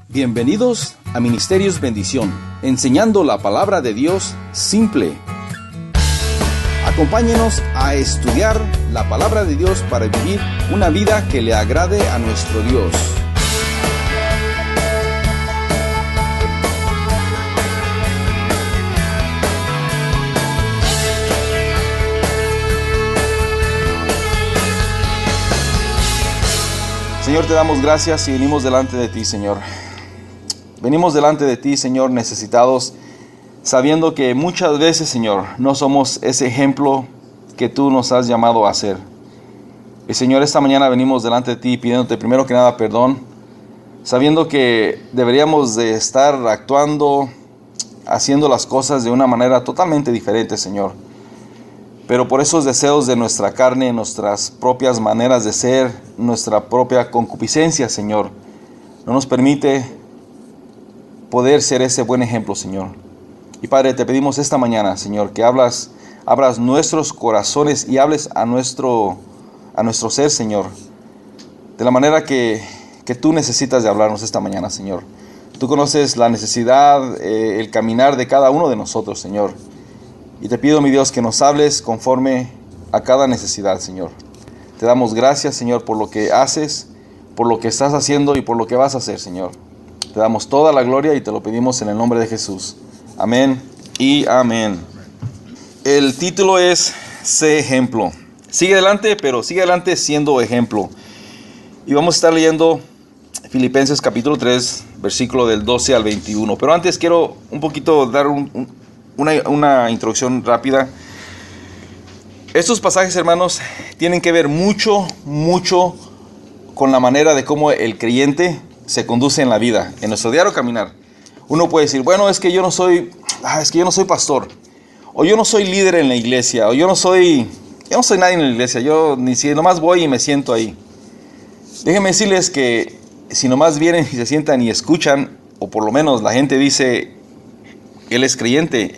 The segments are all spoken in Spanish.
Bienvenidos a Ministerios Bendición, enseñando la palabra de Dios simple. Acompáñenos a estudiar la palabra de Dios para vivir una vida que le agrade a nuestro Dios. Señor, te damos gracias y venimos delante de ti, Señor. Venimos delante de ti, Señor, necesitados, sabiendo que muchas veces, Señor, no somos ese ejemplo que tú nos has llamado a ser. Y, Señor, esta mañana venimos delante de ti pidiéndote primero que nada perdón, sabiendo que deberíamos de estar actuando, haciendo las cosas de una manera totalmente diferente, Señor. Pero por esos deseos de nuestra carne, nuestras propias maneras de ser, nuestra propia concupiscencia, Señor, no nos permite poder ser ese buen ejemplo, Señor. Y Padre, te pedimos esta mañana, Señor, que abras nuestros corazones y hables a nuestro ser, Señor, de la manera que tú necesitas de hablarnos esta mañana, Señor. Tú conoces la necesidad, el caminar de cada uno de nosotros, Señor. Y te pido, mi Dios, que nos hables conforme a cada necesidad, Señor. Te damos gracias, Señor, por lo que haces, por lo que estás haciendo y por lo que vas a hacer, Señor. Te damos toda la gloria y te lo pedimos en el nombre de Jesús. Amén y amén. El título es Sé ejemplo. Sigue adelante, pero sigue adelante siendo ejemplo. Y vamos a estar leyendo Filipenses capítulo 3, versículo del 12 al 21. Pero antes quiero un poquito dar una introducción rápida. Estos pasajes, hermanos, tienen que ver mucho con la manera de cómo el creyente se conduce en la vida, en nuestro diario caminar. Uno puede decir, bueno, es que yo no soy pastor, o yo no soy líder en la iglesia, o yo no soy nadie en la iglesia, yo ni si nomás voy y me siento ahí. Déjenme decirles que si nomás vienen y se sientan y escuchan, o por lo menos la gente dice, él es creyente,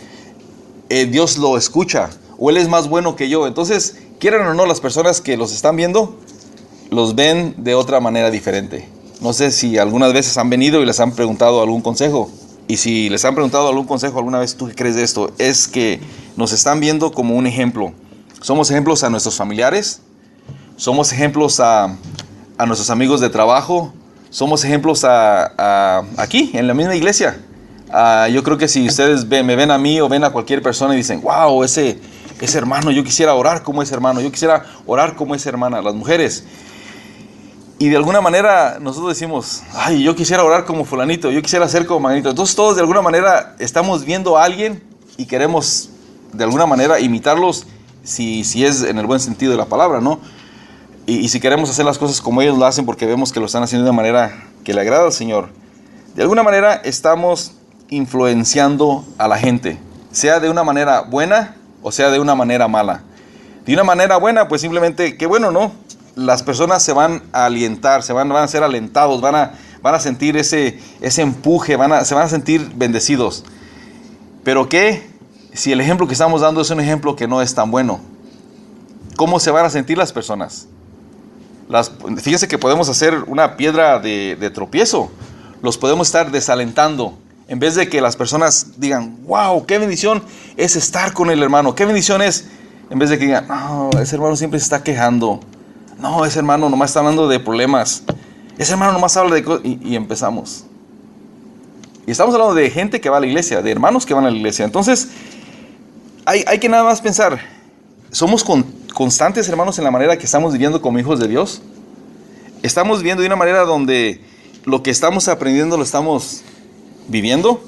Dios lo escucha, o él es más bueno que yo. Entonces, quieran o no, las personas que los están viendo, los ven de otra manera diferente. No sé si algunas veces han venido y les han preguntado algún consejo. Y si les han preguntado algún consejo alguna vez, ¿tú qué crees de esto? Es que nos están viendo como un ejemplo. Somos ejemplos a nuestros familiares. Somos ejemplos a nuestros amigos de trabajo. Somos ejemplos aquí, en la misma iglesia. Yo creo que si ustedes me ven a mí o ven a cualquier persona y dicen, wow, ese hermano, yo quisiera orar como ese hermano. Yo quisiera orar como esa hermana. Las mujeres. Y de alguna manera nosotros decimos, ay, yo quisiera orar como fulanito, yo quisiera ser como manito. Entonces todos de alguna manera estamos viendo a alguien y queremos de alguna manera imitarlos, si es en el buen sentido de la palabra, ¿no? Y si queremos hacer las cosas como ellos lo hacen porque vemos que lo están haciendo de una manera que le agrada al Señor. De alguna manera estamos influenciando a la gente, sea de una manera buena o sea de una manera mala. De una manera buena, pues simplemente, qué bueno, ¿no? Las personas se van a alientar, van a ser alentados, van a sentir ese empuje, se van a sentir bendecidos. Pero ¿qué? Si el ejemplo que estamos dando es un ejemplo que no es tan bueno, ¿cómo se van a sentir las personas? Fíjense que podemos hacer una piedra de tropiezo, los podemos estar desalentando. En vez de que las personas digan, wow, qué bendición es estar con el hermano, qué bendición es, en vez de que digan, no, ese hermano siempre se está quejando. No, ese hermano nomás está hablando de problemas. Ese hermano nomás habla de cosas. Y empezamos. Y estamos hablando de gente que va a la iglesia, de hermanos que van a la iglesia. Entonces, hay que nada más pensar. ¿Somos constantes, hermanos, en la manera que estamos viviendo como hijos de Dios? ¿Estamos viviendo de una manera donde lo que estamos aprendiendo lo estamos viviendo?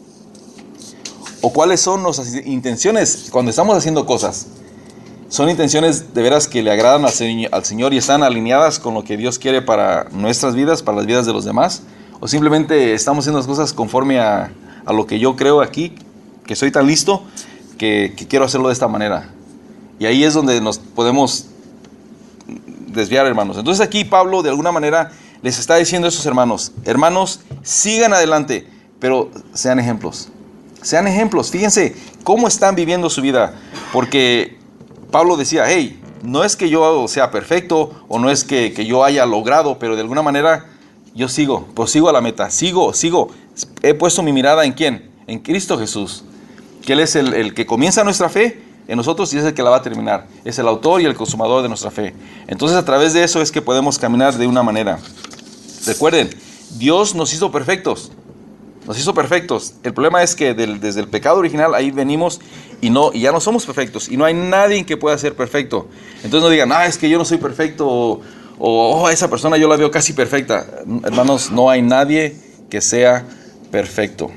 ¿O cuáles son nuestras intenciones cuando estamos haciendo cosas? ¿Son intenciones de veras que le agradan al Señor y están alineadas con lo que Dios quiere para nuestras vidas, para las vidas de los demás? ¿O simplemente estamos haciendo las cosas conforme a lo que yo creo aquí, que soy tan listo, que quiero hacerlo de esta manera? Y ahí es donde nos podemos desviar, hermanos. Entonces aquí Pablo de alguna manera les está diciendo a esos hermanos, sigan adelante, pero sean ejemplos. Sean ejemplos, fíjense cómo están viviendo su vida, porque Pablo decía, hey, no es que yo sea perfecto o no es que yo haya logrado, pero de alguna manera yo sigo, prosigo a la meta, sigo. He puesto mi mirada ¿en quién? En Cristo Jesús, que Él es el que comienza nuestra fe en nosotros y es el que la va a terminar. Es el autor y el consumador de nuestra fe. Entonces a través de eso es que podemos caminar de una manera. Recuerden, Dios nos hizo perfectos. Nos hizo perfectos. El problema es que desde el pecado original ahí venimos y ya no somos perfectos. Y no hay nadie que pueda ser perfecto. Entonces no digan, es que yo no soy perfecto. O esa persona yo la veo casi perfecta. Hermanos, no hay nadie que sea perfecto.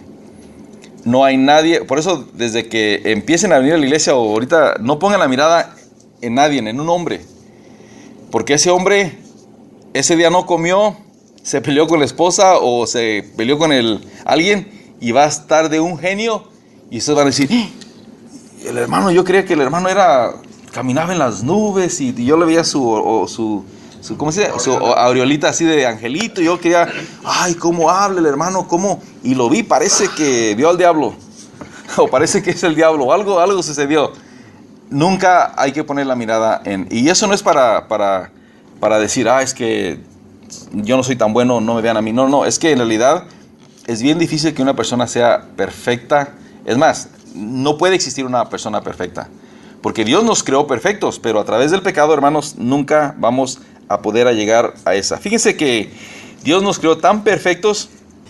No hay nadie. Por eso desde que empiecen a venir a la iglesia o ahorita, no pongan la mirada en nadie, en un hombre. Porque ese hombre ese día no comió, se peleó con la esposa o se peleó con alguien y va a estar de un genio y ustedes van a decir, el hermano, yo creía que el hermano caminaba en las nubes y yo le veía su ¿cómo se dice? Su aureolita así de angelito y yo quería, cómo habla el hermano, cómo, y lo vi, parece que vio al diablo o parece que es el diablo, algo sucedió. Nunca hay que poner la mirada y eso no es para decir, es que yo no soy tan bueno, no me vean a mí. No, es que en realidad es bien difícil que una persona sea perfecta. Es más, no puede existir una persona perfecta. Porque Dios nos creó perfectos, pero a través del pecado, hermanos, nunca vamos a poder llegar a esa. Fíjense que Dios nos creó tan perfectos,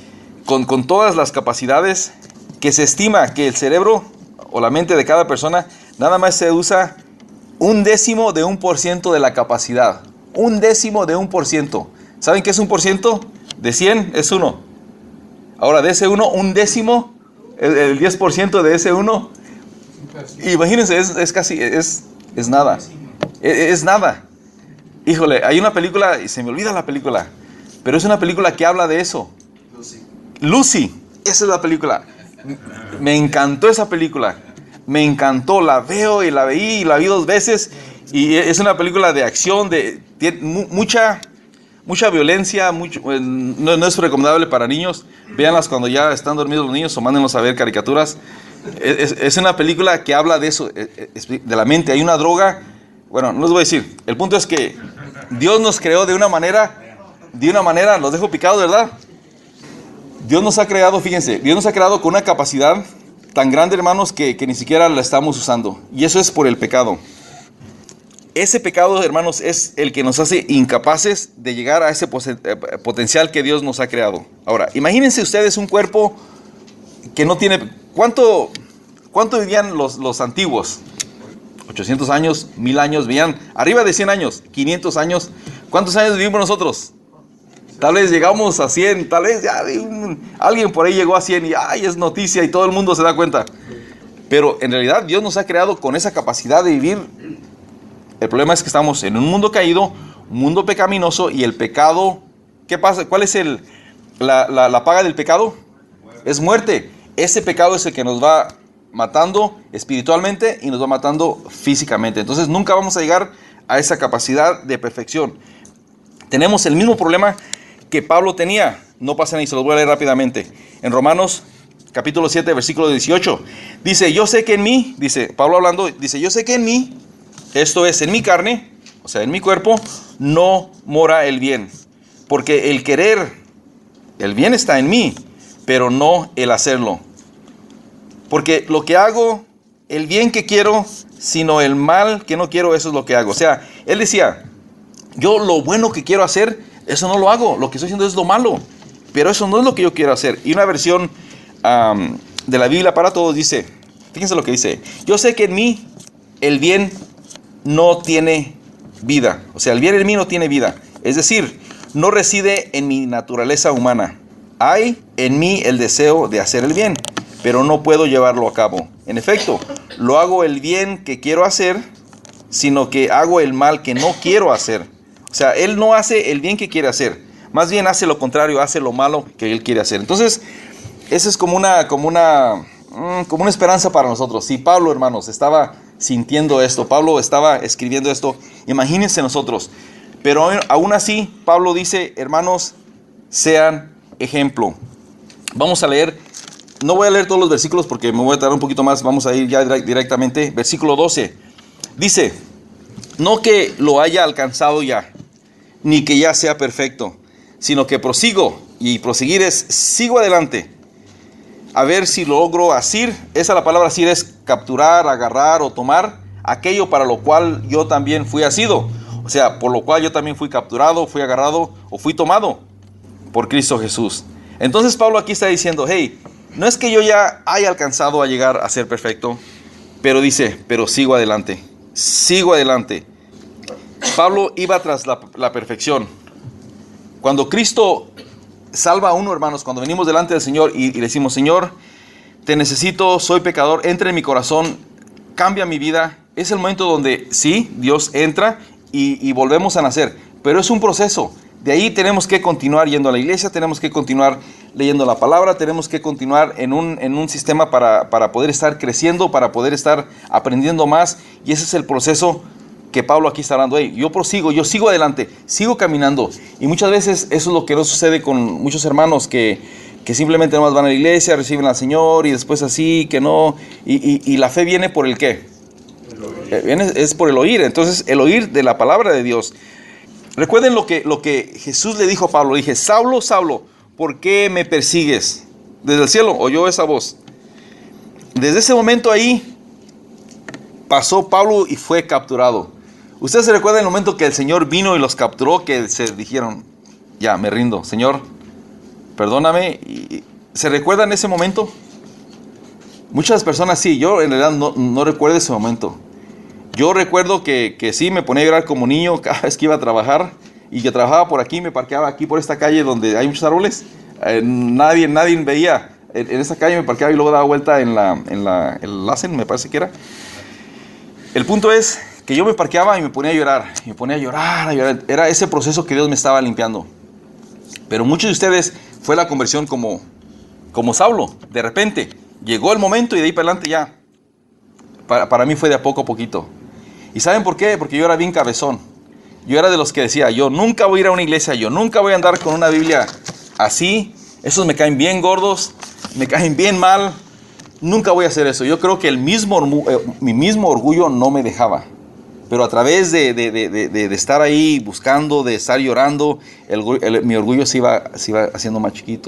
con todas las capacidades, que se estima que el cerebro o la mente de cada persona nada más se usa 1/10 de 1% de la capacidad. 1/10 de 1%. ¿Saben qué es 1%? De 100 es 1. Ahora, de ese 1, 1/10, el 10% de ese 1. Imagínense, es casi, es nada. Es nada. Híjole, hay una película, y se me olvida la película, pero es una película que habla de eso. Lucy, esa es la película. Me encantó esa película. Me encantó, la veo y la veí y la vi 2 veces. Y es una película de acción, tiene mucha violencia, no es recomendable para niños. Véanlas cuando ya están dormidos los niños o mándenlos a ver caricaturas. Es una película que habla de eso, de la mente. Hay una droga, bueno, no les voy a decir. El punto es que Dios nos creó de una manera, los dejo picados, ¿verdad? Dios nos ha creado, fíjense, Dios nos ha creado con una capacidad tan grande, hermanos, que ni siquiera la estamos usando. Y eso es por el pecado. Ese pecado, hermanos, es el que nos hace incapaces de llegar a ese potencial que Dios nos ha creado. Ahora, imagínense ustedes un cuerpo que no tiene... ¿Cuánto vivían los antiguos? 800 años, 1000 años, vivían arriba de 100 años, 500 años. ¿Cuántos años vivimos nosotros? Tal vez llegamos a 100, tal vez ya alguien por ahí llegó a 100 y es noticia y todo el mundo se da cuenta. Pero en realidad Dios nos ha creado con esa capacidad de vivir. El problema es que estamos en un mundo caído, un mundo pecaminoso, y el pecado, ¿qué pasa? ¿Cuál es la paga del pecado? Es muerte. Ese pecado es el que nos va matando espiritualmente y nos va matando físicamente. Entonces nunca vamos a llegar a esa capacidad de perfección. Tenemos el mismo problema que Pablo tenía. No pasen ahí, se los voy a leer rápidamente. En Romanos capítulo 7, versículo 18. Dice, yo sé que en mí, dice Pablo hablando, dice, yo sé que en mí, esto es, en mi carne, o sea, en mi cuerpo, no mora el bien. Porque el querer, el bien está en mí, pero no el hacerlo. Porque lo que hago, el bien que quiero, sino el mal que no quiero, eso es lo que hago. O sea, él decía, yo lo bueno que quiero hacer, eso no lo hago. Lo que estoy haciendo es lo malo. Pero eso no es lo que yo quiero hacer. Y una versión de la Biblia para todos dice, fíjense lo que dice, yo sé que en mí el bien no tiene vida. O sea, el bien en mí no tiene vida. Es decir, no reside en mi naturaleza humana. Hay en mí el deseo de hacer el bien, pero no puedo llevarlo a cabo. En efecto, lo hago el bien que quiero hacer, sino que hago el mal que no quiero hacer. O sea, él no hace el bien que quiere hacer. Más bien hace lo contrario, hace lo malo que él quiere hacer. Entonces, esa es como una esperanza para nosotros. Si Pablo, hermanos, estaba sintiendo esto, Pablo estaba escribiendo esto, imagínense nosotros. Pero aún así, Pablo dice, hermanos, sean ejemplo. Vamos a leer, no voy a leer todos los versículos porque me voy a tardar un poquito más, vamos a ir ya directamente. Versículo 12, dice, no que lo haya alcanzado ya, ni que ya sea perfecto, sino que prosigo. Y proseguir es sigo adelante. A ver si logro asir. Esa la palabra asir es capturar, agarrar o tomar aquello para lo cual yo también fui asido. O sea, por lo cual yo también fui capturado, fui agarrado o fui tomado por Cristo Jesús. Entonces Pablo aquí está diciendo, hey, no es que yo ya haya alcanzado a llegar a ser perfecto, pero dice, pero sigo adelante, sigo adelante. Pablo iba tras la perfección. Cuando Cristo salva a uno, hermanos, cuando venimos delante del Señor y le decimos, Señor, te necesito, soy pecador, entra en mi corazón, cambia mi vida, es el momento donde sí, Dios entra y volvemos a nacer, pero es un proceso. De ahí tenemos que continuar yendo a la iglesia, tenemos que continuar leyendo la palabra, tenemos que continuar en un sistema para poder estar creciendo, para poder estar aprendiendo más, y ese es el proceso que Pablo aquí está hablando. Hey, yo prosigo, yo sigo adelante, sigo caminando. Y muchas veces eso es lo que no sucede con muchos hermanos que simplemente nomás van a la iglesia, reciben al Señor y después así, que no. Y la fe viene por el ¿qué? Es por el oír. Entonces, el oír de la palabra de Dios. Recuerden lo que Jesús le dijo a Pablo. Dije, Saulo, Saulo, ¿por qué me persigues? Desde el cielo oyó esa voz. Desde ese momento ahí pasó Pablo y fue capturado. ¿Ustedes se recuerdan el momento que el Señor vino y los capturó? Que se dijeron, ya, me rindo, Señor, perdóname. ¿Se recuerdan ese momento? Muchas personas sí, yo en realidad no recuerdo ese momento. Yo recuerdo que sí, me ponía a llorar como niño cada vez que iba a trabajar. Y que trabajaba por aquí, me parqueaba aquí por esta calle donde hay muchos árboles. Nadie veía. En esta calle me parqueaba y luego daba vuelta en el Lassen, me parece que era. El punto es que yo me parqueaba y me ponía a llorar. Y me ponía a llorar, a llorar. Era ese proceso que Dios me estaba limpiando. Pero muchos de ustedes fue la conversión como Saulo. De repente llegó el momento y de ahí para adelante ya. Para mí fue de a poco a poquito. ¿Y saben por qué? Porque yo era bien cabezón. Yo era de los que decía, yo nunca voy a ir a una iglesia, yo nunca voy a andar con una Biblia así. Esos me caen bien gordos, me caen bien mal. Nunca voy a hacer eso. Yo creo que mi mismo orgullo no me dejaba. Pero a través de estar ahí buscando, de estar llorando, mi orgullo se iba haciendo más chiquito.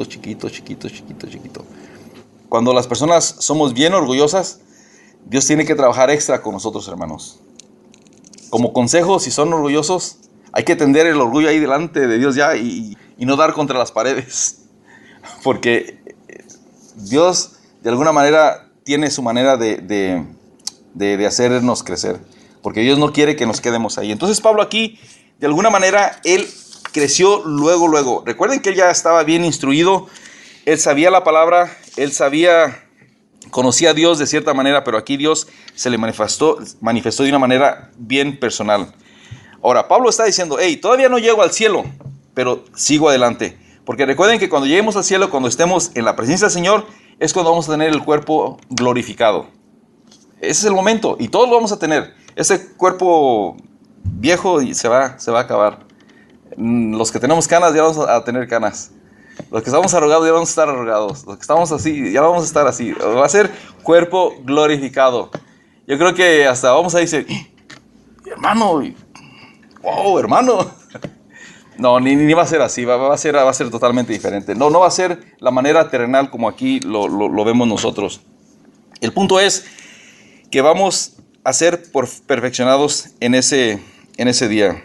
Cuando las personas somos bien orgullosas, Dios tiene que trabajar extra con nosotros, hermanos. Como consejo, si son orgullosos, hay que tender el orgullo ahí delante de Dios ya y no dar contra las paredes. Porque Dios, de alguna manera, tiene su manera de hacernos crecer. Porque Dios no quiere que nos quedemos ahí. Entonces Pablo aquí, de alguna manera, él creció luego. Recuerden que él ya estaba bien instruido. Él sabía la palabra, conocía a Dios de cierta manera, pero aquí Dios se le manifestó de una manera bien personal. Ahora, Pablo está diciendo, hey, todavía no llego al cielo, pero sigo adelante. Porque recuerden que cuando lleguemos al cielo, cuando estemos en la presencia del Señor, es cuando vamos a tener el cuerpo glorificado. Ese es el momento, y todos lo vamos a tener. Ese cuerpo viejo se va a acabar. Los que tenemos canas ya vamos a tener canas. Los que estamos arrugados ya vamos a estar arrugados. Los que estamos así ya vamos a estar así. Va a ser cuerpo glorificado. Yo creo que hasta vamos a decir, hermano, wow, hermano. No, ni va a ser así. Va a ser totalmente diferente. No va a ser la manera terrenal como aquí lo vemos nosotros. El punto es que vamos a ser perfeccionados en ese día.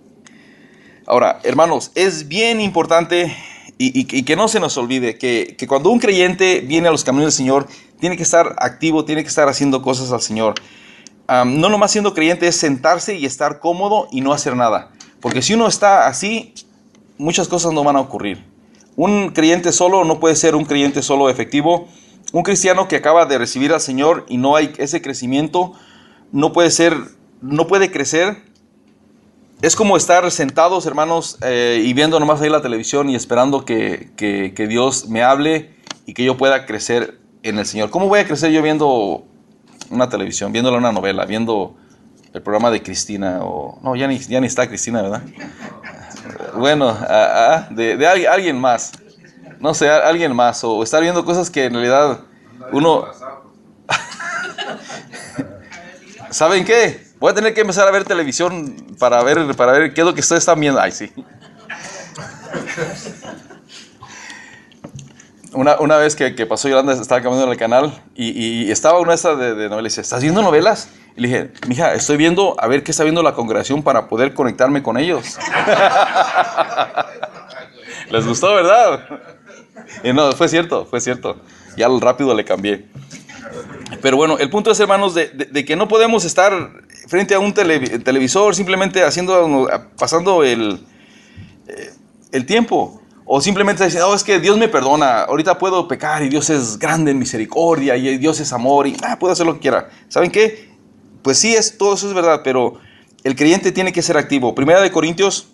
Ahora, hermanos, es bien importante y que no se nos olvide que cuando un creyente viene a los caminos del Señor, tiene que estar activo, tiene que estar haciendo cosas al Señor. No nomás siendo creyente es sentarse y estar cómodo y no hacer nada. Porque si uno está así, muchas cosas no van a ocurrir. Un creyente solo no puede ser un creyente solo efectivo. Un cristiano que acaba de recibir al Señor y no hay ese crecimiento, no puede crecer. Es como estar sentados, hermanos, y viendo nomás ahí la televisión y esperando que Dios me hable y que yo pueda crecer en el Señor. ¿Cómo voy a crecer yo viendo una televisión, viendo una novela, viendo el programa de Cristina? No, ya ni está Cristina, ¿verdad? Bueno, de alguien más. No sé, alguien más. O estar viendo cosas que en realidad uno... ¿Saben qué? Voy a tener que empezar a ver televisión para ver qué es lo que ustedes están viendo. Ay, sí. Una vez que pasó Yolanda, estaba caminando en el canal y estaba una de novelas. Dice, ¿estás viendo novelas? Y le dije, mija, estoy viendo a ver qué está viendo la congregación para poder conectarme con ellos. Les gustó, ¿verdad? Y no, fue cierto. Ya rápido le cambié. Pero bueno, el punto es, hermanos, de que no podemos estar frente a un televisor simplemente pasando el tiempo. O simplemente diciendo, es que Dios me perdona, ahorita puedo pecar y Dios es grande en misericordia y Dios es amor y puedo hacer lo que quiera. ¿Saben qué? Pues sí, todo eso es verdad, pero el creyente tiene que ser activo. Primera de Corintios,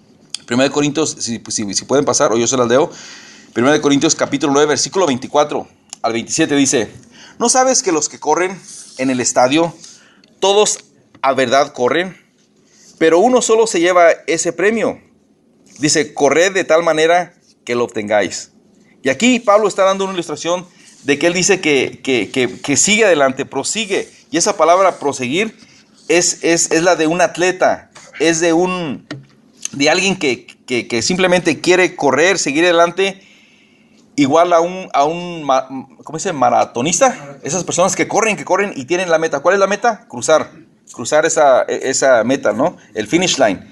si pueden pasar, o yo se las leo. Primera de Corintios capítulo 9, versículo 24 al 27 dice, ¿no sabes que los que corren en el estadio, todos a verdad corren, pero uno solo se lleva ese premio? Dice, corred de tal manera que lo obtengáis. Y aquí Pablo está dando una ilustración de que él dice que sigue adelante, prosigue. Y esa palabra proseguir es la de un atleta, es de alguien que simplemente quiere correr, seguir adelante, igual a un ¿cómo se dice? Maratonista. Esas personas que corren y tienen la meta. ¿Cuál es la meta? Cruzar esa meta, ¿no? El finish line.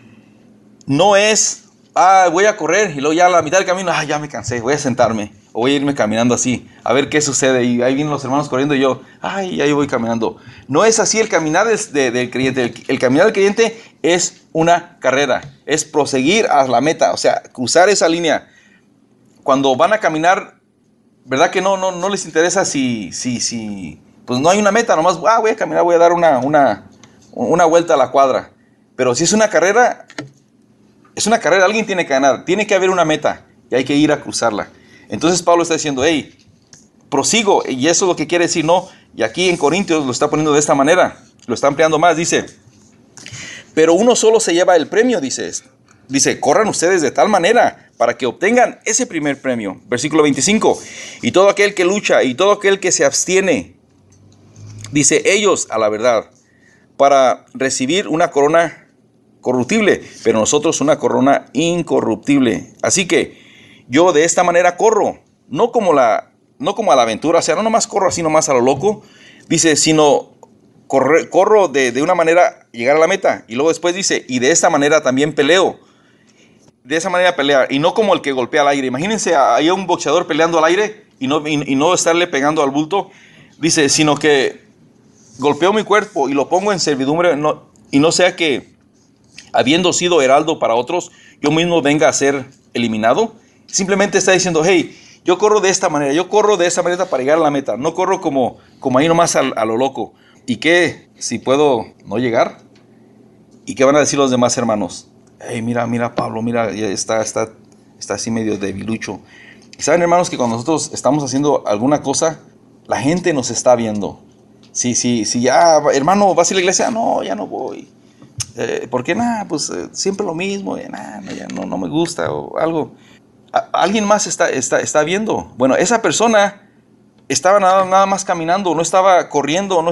No es, voy a correr y luego ya a la mitad del camino, ya me cansé, voy a sentarme o voy a irme caminando así, a ver qué sucede. Y ahí vienen los hermanos corriendo y yo, ya yo voy caminando. No es así el caminar del creyente. El caminar del creyente es una carrera, es proseguir a la meta, o sea, cruzar esa línea. Cuando van a caminar, ¿verdad que no les interesa si pues no hay una meta? Nomás, voy a caminar, voy a dar una vuelta a la cuadra. Pero si es una carrera, alguien tiene que ganar, tiene que haber una meta y hay que ir a cruzarla. Entonces Pablo está diciendo, prosigo, y eso es lo que quiere decir, ¿no? Y aquí en Corintios lo está poniendo de esta manera, lo está ampliando más, dice, pero uno solo se lleva el premio, dice, corran ustedes de tal manera para que obtengan ese primer premio. Versículo 25, y todo aquel que lucha y todo aquel que se abstiene, dice, ellos a la verdad, para recibir una corona corruptible, pero nosotros una corona incorruptible. Así que yo de esta manera corro, no como a la aventura, o sea, no nomás corro así nomás a lo loco, dice, sino corro de una manera llegar a la meta. Y luego después dice, y de esta manera también peleo. De esa manera pelear, y no como el que golpea al aire. Imagínense hay un boxeador peleando al aire y no estarle pegando al bulto. Dice, sino que golpeo mi cuerpo y lo pongo en servidumbre, y no sea que habiendo sido heraldo para otros, yo mismo venga a ser eliminado. Simplemente está diciendo, yo corro de esta manera para llegar a la meta. No corro como ahí nomás a lo loco. ¿Y qué si puedo no llegar? ¿Y qué van a decir los demás hermanos? Mira Pablo, mira, ya está así medio debilucho. Y saben, hermanos, que cuando nosotros estamos haciendo alguna cosa, la gente nos está viendo. Sí, ya, hermano, ¿vas a ir a la iglesia? No, ya no voy. ¿Por qué? Pues siempre lo mismo, ya no me gusta o algo. Alguien más está viendo. Bueno, esa persona estaba nada más caminando, no estaba corriendo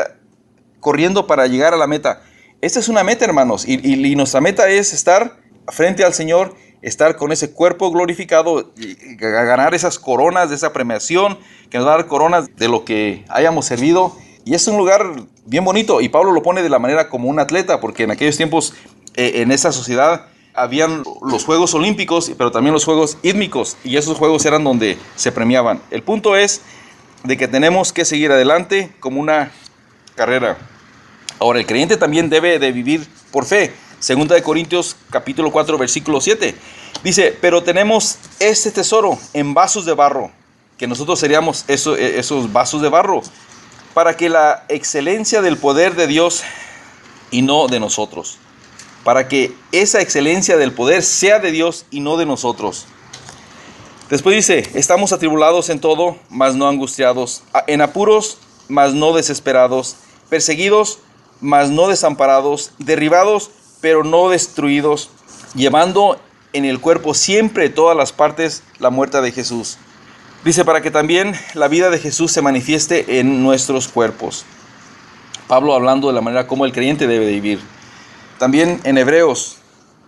para llegar a la meta. Esta es una meta, hermanos, y nuestra meta es estar frente al Señor, estar con ese cuerpo glorificado, y ganar esas coronas de esa premiación, que nos va a dar coronas de lo que hayamos servido. Y es un lugar bien bonito, y Pablo lo pone de la manera como un atleta, porque en aquellos tiempos, en esa sociedad, habían los Juegos Olímpicos, pero también los Juegos Ídmicos, y esos juegos eran donde se premiaban. El punto es de que tenemos que seguir adelante como una carrera. Ahora, el creyente también debe de vivir por fe. Segunda de Corintios capítulo 4, versículo 7. Dice, pero tenemos este tesoro en vasos de barro, que nosotros seríamos esos vasos de barro, para que la excelencia del poder de Dios y no de nosotros. Para que esa excelencia del poder sea de Dios y no de nosotros. Después dice, estamos atribulados en todo, mas no angustiados, en apuros, mas no desesperados, perseguidos, mas no desamparados, derribados, pero no destruidos, llevando en el cuerpo siempre todas las partes la muerte de Jesús. Dice, para que también la vida de Jesús se manifieste en nuestros cuerpos. Pablo hablando de la manera como el creyente debe de vivir. También en Hebreos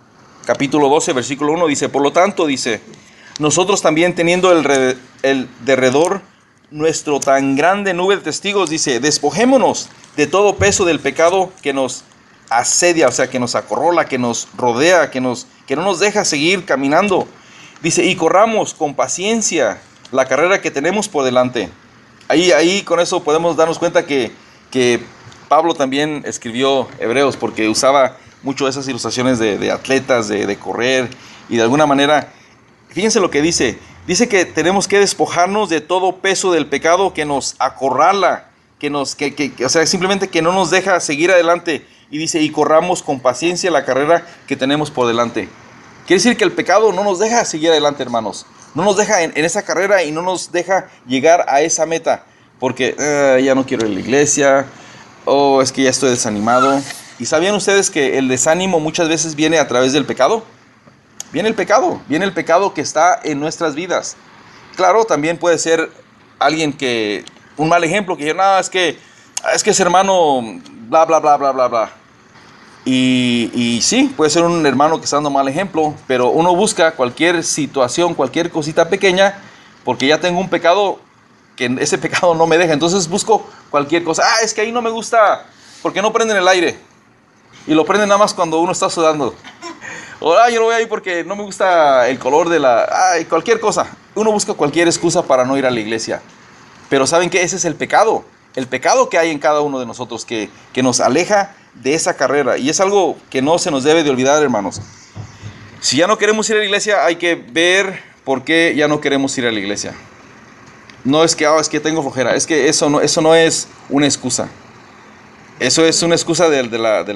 capítulo 12, versículo 1, dice, por lo tanto, dice, nosotros también teniendo el derredor nuestro tan grande nube de testigos, dice, despojémonos de todo peso del pecado que nos asedia, o sea, que nos acorrola, que nos rodea, que no nos deja seguir caminando. Dice, y corramos con paciencia la carrera que tenemos por delante. Ahí con eso podemos darnos cuenta que Pablo también escribió Hebreos, porque usaba mucho esas ilustraciones de atletas, de correr, y de alguna manera, fíjense lo que dice que tenemos que despojarnos de todo peso del pecado que nos acorrala, o sea, simplemente que no nos deja seguir adelante, y dice, y corramos con paciencia la carrera que tenemos por delante. Quiere decir que el pecado no nos deja seguir adelante, hermanos, no nos deja en esa carrera y no nos deja llegar a esa meta, porque ya no quiero ir a la iglesia, es que ya estoy desanimado. ¿Y sabían ustedes que el desánimo muchas veces viene a través del pecado? Viene el pecado que está en nuestras vidas. Claro, también puede ser alguien un mal ejemplo, que diga, no, es que ese hermano, bla, bla, bla, bla, bla, bla. Y sí, puede ser un hermano que está dando mal ejemplo, pero uno busca cualquier situación, cualquier cosita pequeña, porque ya tengo un pecado, que ese pecado no me deja, entonces busco cualquier cosa. Es que ahí no me gusta, porque no prenden el aire, y lo prenden nada más cuando uno está sudando. O yo no voy ahí porque no me gusta el color de cualquier cosa. Uno busca cualquier excusa para no ir a la iglesia. Pero ¿saben qué? Ese es el pecado que hay en cada uno de nosotros, que nos aleja de esa carrera. Y es algo que no se nos debe de olvidar, hermanos. Si ya no queremos ir a la iglesia, hay que ver por qué ya no queremos ir a la iglesia. No es es que tengo flojera. Es que eso no es una excusa. Eso es una excusa de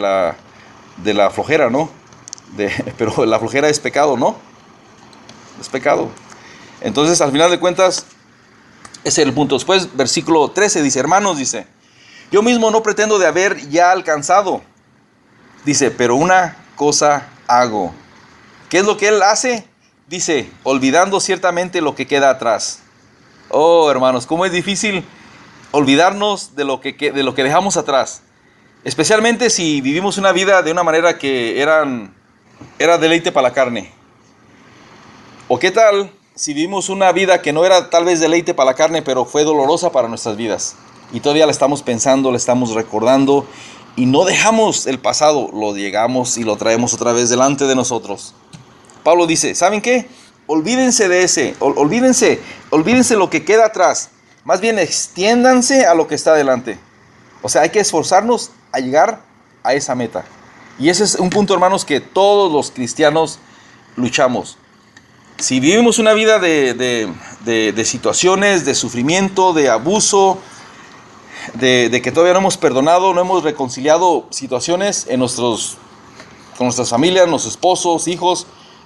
la flojera, ¿no? Pero la flojera es pecado, ¿no? Es pecado. Entonces, al final de cuentas, ese es el punto. Después, versículo 13 dice, hermanos, dice, yo mismo no pretendo de haber ya alcanzado. Dice, pero una cosa hago. ¿Qué es lo que él hace? Dice, olvidando ciertamente lo que queda atrás. Oh, hermanos, cómo es difícil olvidarnos de lo que dejamos atrás. Especialmente si vivimos una vida de una manera que era deleite para la carne. ¿O qué tal si vivimos una vida que no era tal vez deleite para la carne, pero fue dolorosa para nuestras vidas? Y todavía la estamos pensando, la estamos recordando, y no dejamos el pasado, lo llegamos y lo traemos otra vez delante de nosotros. Pablo dice, ¿saben qué? Olvídense de olvídense lo que queda atrás. Más bien extiéndanse a lo que está delante. O sea, hay que esforzarnos a llegar a esa meta. Y ese es un punto, hermanos, que todos los cristianos luchamos. Si vivimos una vida de situaciones, de sufrimiento, de abuso, de que todavía no hemos perdonado, no hemos reconciliado situaciones con nuestras familias, nuestros esposos, hijos,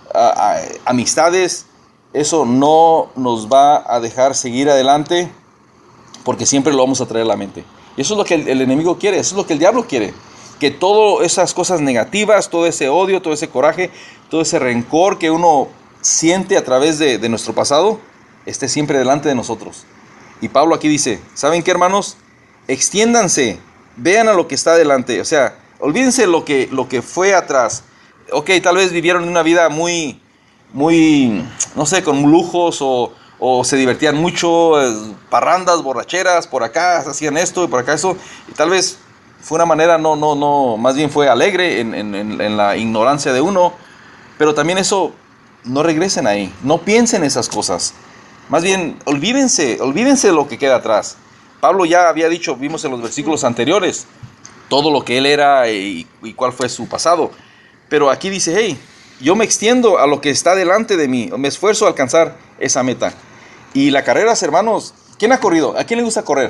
amistades, eso no nos va a dejar seguir adelante, porque siempre lo vamos a traer a la mente. Y eso es lo que el enemigo quiere, eso es lo que el diablo quiere. Que todas esas cosas negativas, todo ese odio, todo ese coraje, todo ese rencor que uno siente a través de nuestro pasado, esté siempre delante de nosotros. Y Pablo aquí dice, ¿saben qué, hermanos? Extiéndanse, vean a lo que está delante. O sea, olvídense lo que fue atrás. Ok, tal vez vivieron una vida muy, no sé, con lujos o se divertían mucho, parrandas, borracheras, por acá hacían esto y por acá eso, y tal vez fue una manera más bien fue alegre en la ignorancia de uno, pero también eso, no regresen ahí, no piensen esas cosas, más bien olvídense de lo que queda atrás. Pablo ya había dicho, vimos en los versículos anteriores, todo lo que él era y cuál fue su pasado, pero aquí dice, hey, yo me extiendo a lo que está delante de mí, me esfuerzo a alcanzar esa meta. Y la carrera, hermanos, ¿quién ha corrido? ¿A quién le gusta correr?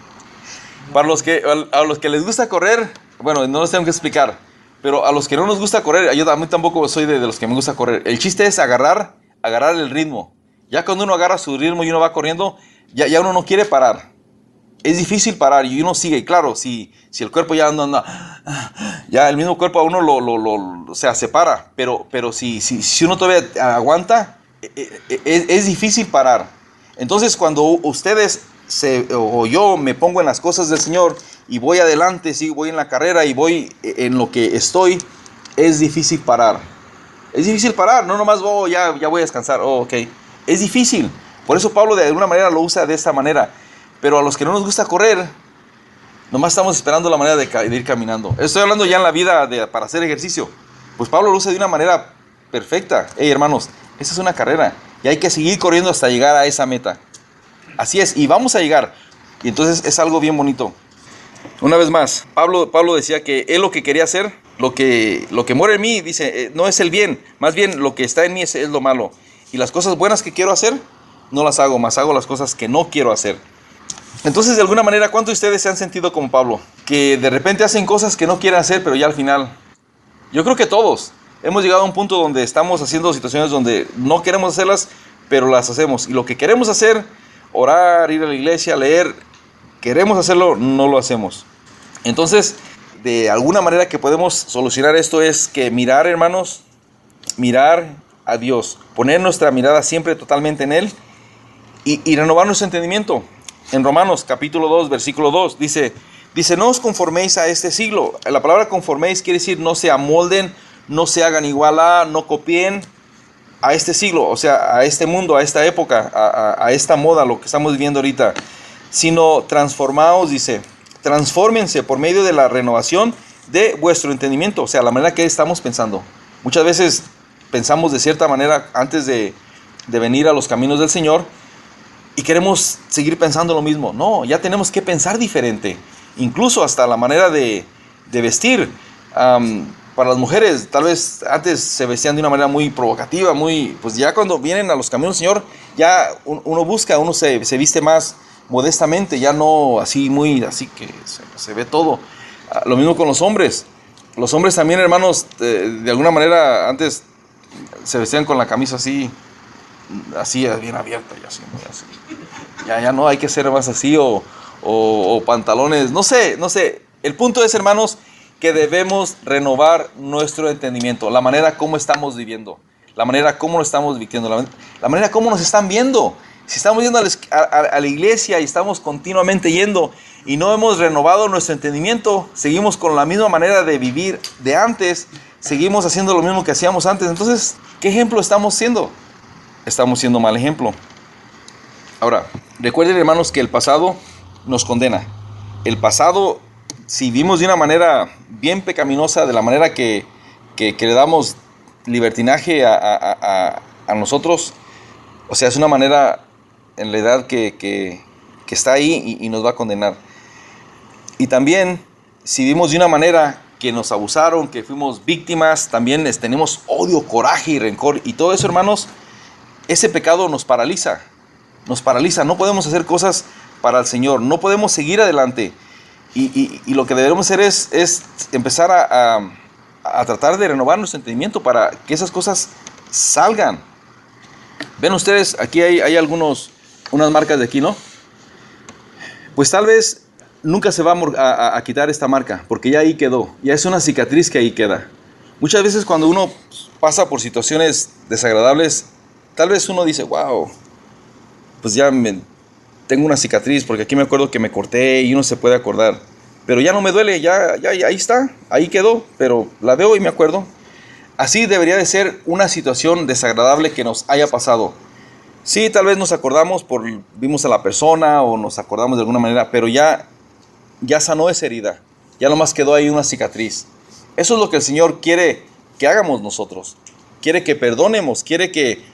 A los que les gusta correr, bueno, no les tengo que explicar, pero a los que no nos gusta correr, a mí tampoco soy de los que me gusta correr. El chiste es agarrar el ritmo. Ya cuando uno agarra su ritmo y uno va corriendo, ya uno no quiere parar. Es difícil parar y uno sigue. Y claro, si el cuerpo ya anda, ya el mismo cuerpo a uno o sea, se para. Pero si uno todavía aguanta, es difícil parar. Entonces, cuando ustedes o yo me pongo en las cosas del Señor y voy adelante, sí, voy en la carrera y voy en lo que estoy, es difícil parar. Es difícil parar, no nomás, oh, ya voy a descansar, oh, ok. Es difícil. Por eso Pablo de alguna manera lo usa de esta manera. Pero a los que no nos gusta correr, nomás estamos esperando la manera de ir caminando. Estoy hablando ya en la vida para hacer ejercicio. Pues Pablo lo usa de una manera perfecta. Hey, hermanos, esta es una carrera y hay que seguir corriendo hasta llegar a esa meta. Así es, y vamos a llegar. Y entonces es algo bien bonito. Una vez más, Pablo decía que él lo que quería hacer, lo que muere en mí, dice, no es el bien, más bien lo que está en mí es lo malo. Y las cosas buenas que quiero hacer, no las hago, más hago las cosas que no quiero hacer. Entonces, de alguna manera, ¿cuántos de ustedes se han sentido como Pablo? Que de repente hacen cosas que no quieren hacer, pero ya al final, yo creo que todos hemos llegado a un punto donde estamos haciendo situaciones donde no queremos hacerlas, pero las hacemos. Y lo que queremos hacer, orar, ir a la iglesia, leer, queremos hacerlo, no lo hacemos. Entonces, de alguna manera que podemos solucionar esto es que mirar, hermanos, mirar a Dios, poner nuestra mirada siempre totalmente en Él y renovar nuestro entendimiento. En Romanos capítulo 2, versículo 2, dice, no os conforméis a este siglo. La palabra conforméis quiere decir no se amolden, no se hagan igual a, no copien a este siglo, o sea, a este mundo, a esta época, a esta moda, lo que estamos viviendo ahorita, sino transformaos, dice, transfórmense por medio de la renovación de vuestro entendimiento, o sea, la manera que estamos pensando. Muchas veces pensamos de cierta manera antes de venir a los caminos del Señor y queremos seguir pensando lo mismo. No, ya tenemos que pensar diferente, incluso hasta la manera de vestir. Para las mujeres, tal vez antes se vestían de una manera muy provocativa, pues ya cuando vienen a los caminos del Señor, ya uno busca, uno se viste más modestamente, ya no así muy, así que se ve todo. Lo mismo con los hombres. Los hombres también, hermanos, de alguna manera antes se vestían con la camisa así bien abierta y así, muy así. Ya no hay que ser más así o pantalones, no sé. El punto es, hermanos, que debemos renovar nuestro entendimiento, la manera como estamos viviendo, la manera como lo estamos viviendo, la manera como nos están viendo. Si estamos yendo a la iglesia y estamos continuamente yendo y no hemos renovado nuestro entendimiento, seguimos con la misma manera de vivir de antes, seguimos haciendo lo mismo que hacíamos antes. Entonces, ¿qué ejemplo estamos siendo? Estamos siendo mal ejemplo. Ahora, recuerden, hermanos, que el pasado nos condena. El pasado, si vivimos de una manera bien pecaminosa, de la manera que le damos libertinaje a nosotros, o sea, es una manera en la edad que está ahí y nos va a condenar. Y también, si vivimos de una manera que nos abusaron, que fuimos víctimas, también tenemos odio, coraje y rencor. Y todo eso, hermanos, ese pecado nos paraliza. No podemos hacer cosas para el Señor, no podemos seguir adelante. Y lo que debemos hacer es empezar a tratar de renovar nuestro entendimiento para que esas cosas salgan. Ven ustedes, aquí hay unas marcas de aquí, ¿no? Pues tal vez nunca se va a quitar esta marca, porque ya ahí quedó, ya es una cicatriz que ahí queda. Muchas veces cuando uno pasa por situaciones desagradables, tal vez uno dice, wow, pues tengo una cicatriz, porque aquí me acuerdo que me corté y uno se puede acordar. Pero ya no me duele, ya ahí está, ahí quedó, pero la veo y me acuerdo. Así debería de ser una situación desagradable que nos haya pasado. Sí, tal vez nos acordamos vimos a la persona o nos acordamos de alguna manera, pero ya sanó esa herida. Ya nomás quedó ahí una cicatriz. Eso es lo que el Señor quiere que hagamos nosotros. Quiere que perdonemos, quiere que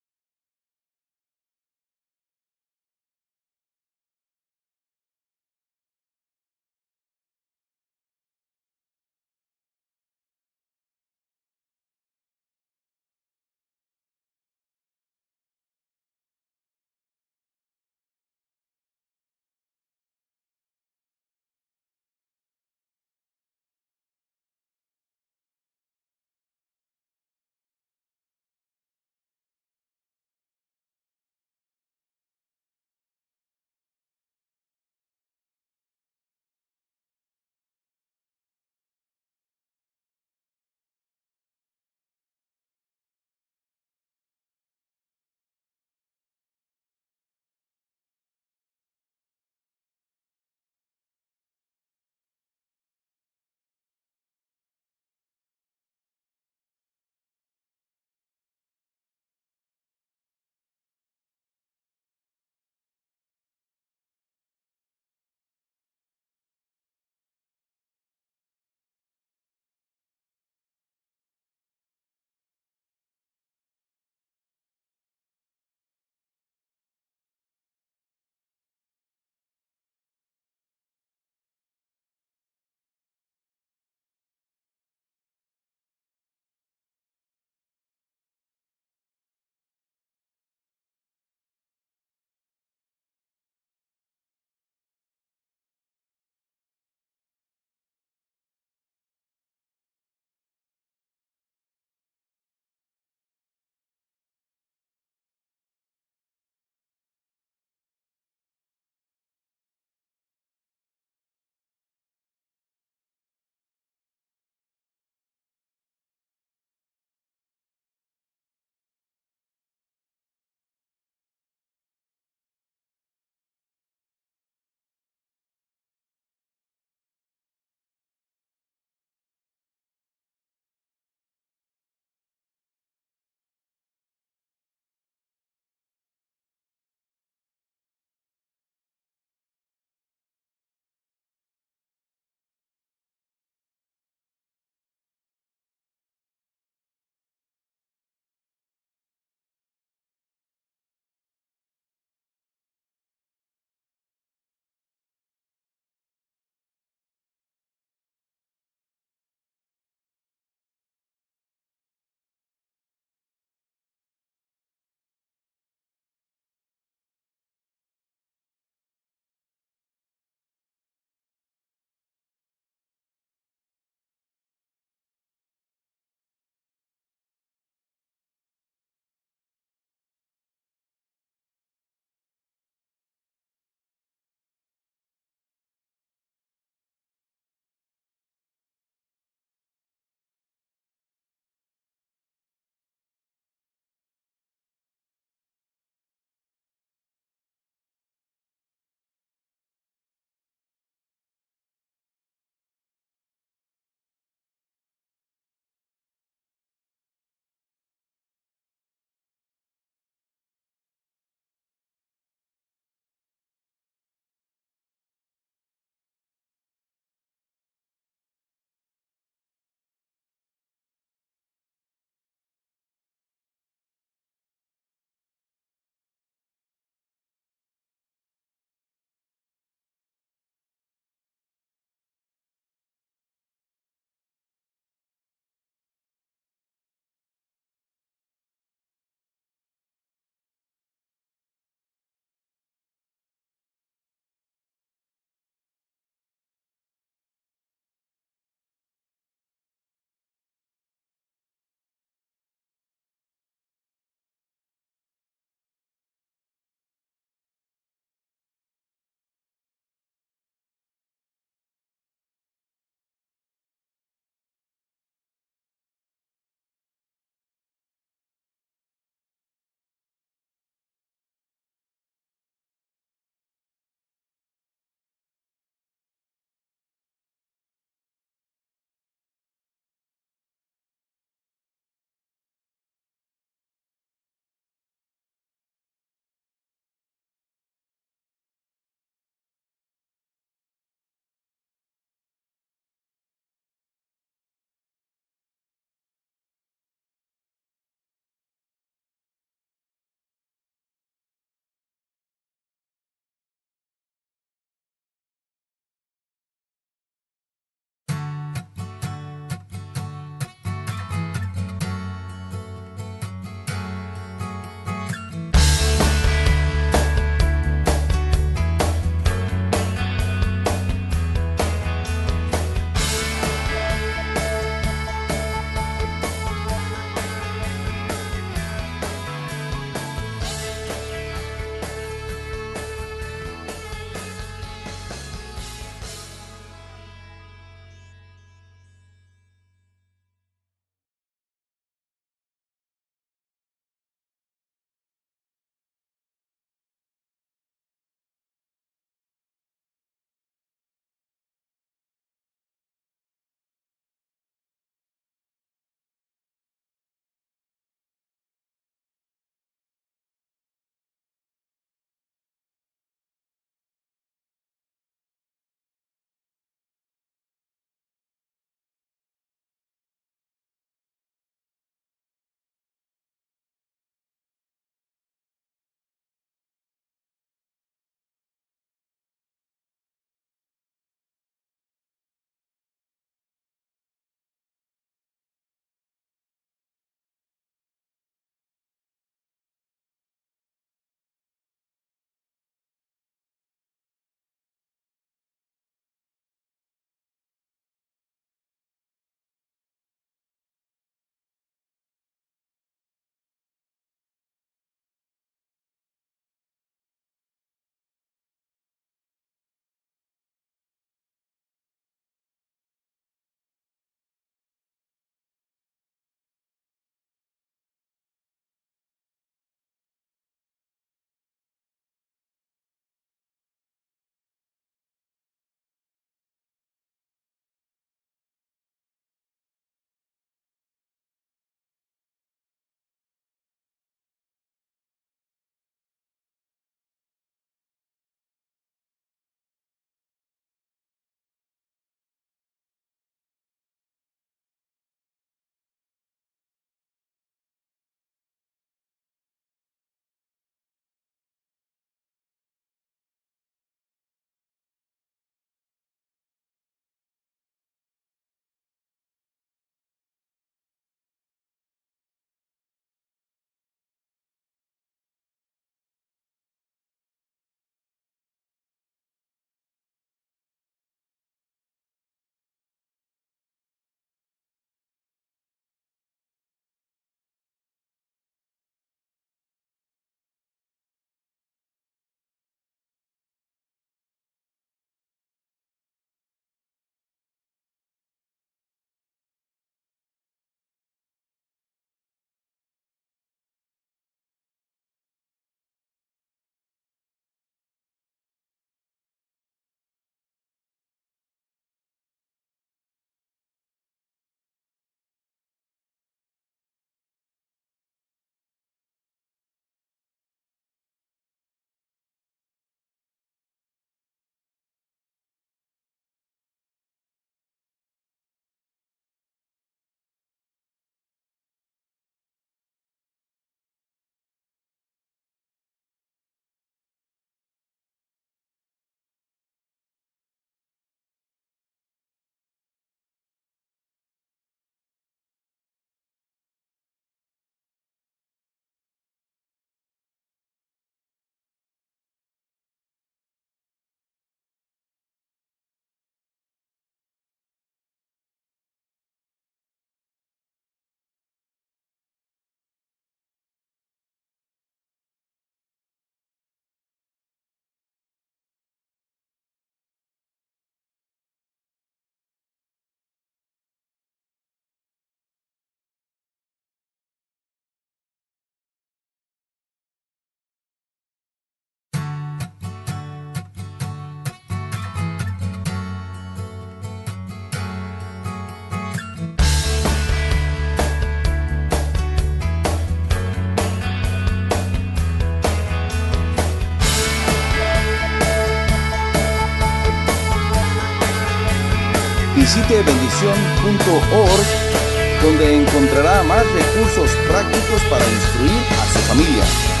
Visite bendición.org, donde encontrará más recursos prácticos para instruir a su familia.